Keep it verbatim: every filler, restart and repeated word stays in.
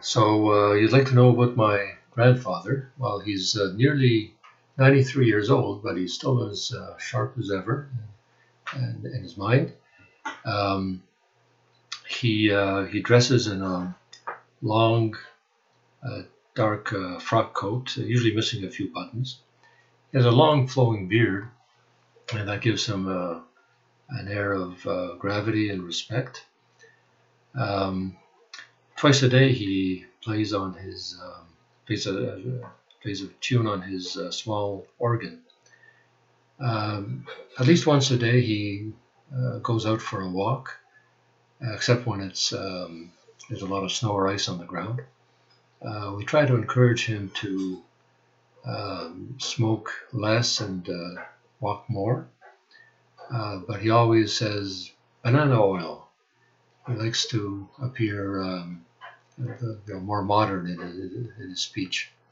So uh, you'd like to know about my grandfather? Well, he's uh, nearly ninety-three years old, but he's still as uh, sharp as ever and in his mind. Um, he uh, he dresses in a long, uh, dark uh, frock coat, uh, usually missing a few buttons. He has a long flowing beard, and that gives him uh, an air of uh, gravity and respect. Um, Twice a day, he plays on his um, plays a plays a tune on his uh, small organ. Um, at least once a day, he uh, goes out for a walk, except when it's um, there's a lot of snow or ice on the ground. Uh, we try to encourage him to um, smoke less and uh, walk more, uh, but he always says banana oil. He likes to appear um, you know, more modern in, in, in his speech.